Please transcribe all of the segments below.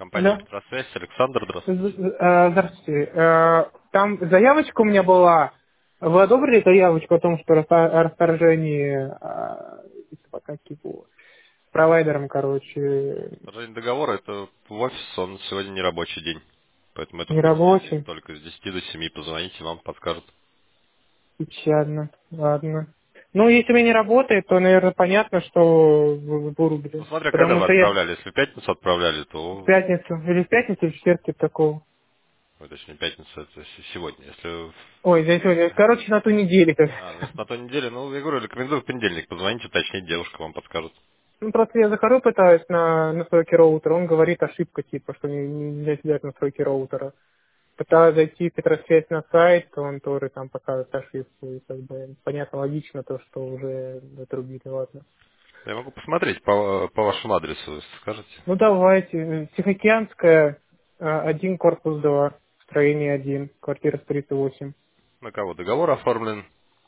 Компания Алло. «Петросвязь». Александр, здравствуйте. Здравствуйте. Там заявочка у меня была. Вы одобрили заявочку о том, что о расторжении как его, провайдером, короче, Расторжение договора — это в офис, он сегодня не рабочий день. Поэтому этот понедельник нерабочий? только с 10 до 7 позвоните, вам подскажут. Печально. Ладно. Ну, если у меня не работает, то, наверное, понятно, что в Ну, рубле. смотря когда Потому вы что я отправляли. Если в пятницу отправляли, в то... пятницу, или в пятницу, или в четверг, типа такого. Ой, точнее, пятница — это сегодня. Если... Ой, здесь сегодня, короче, на ту неделю. Ну, если на той неделе, ну, я говорю, рекомендую в понедельник. Позвоните, уточнить, девушка вам подскажет. Ну, просто я захожу, пытаюсь на настройки роутера, он говорит ошибка, типа, что нельзя сделать настройки роутера. Пытаюсь зайти в Петросвязь на сайт, он тоже там показывает ошибку, и как бы понятно, логично то, что уже отрубили, ладно. Я могу посмотреть по вашему адресу, если скажете. Ну, давайте. Тихоокеанская, 1, корпус 2, строение 1, квартира 138. На кого договор оформлен?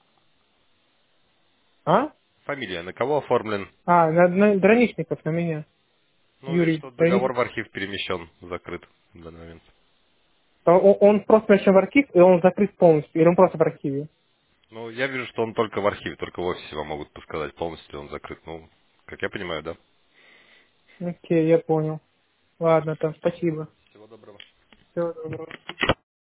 А? Фамилия на кого оформлен? На Драничников, на меня. Ну, вижу, Юрий что договор Драничников. в архив перемещен, закрыт в данный момент. Он просто еще в архив, и он закрыт полностью, или он просто в архиве? Ну, я вижу, что он только в архиве, только в офисе вам могут подсказать, полностью он закрыт. Ну, как я понимаю, да? Окей, я понял. Ладно, там, спасибо. Всего доброго. Всего доброго.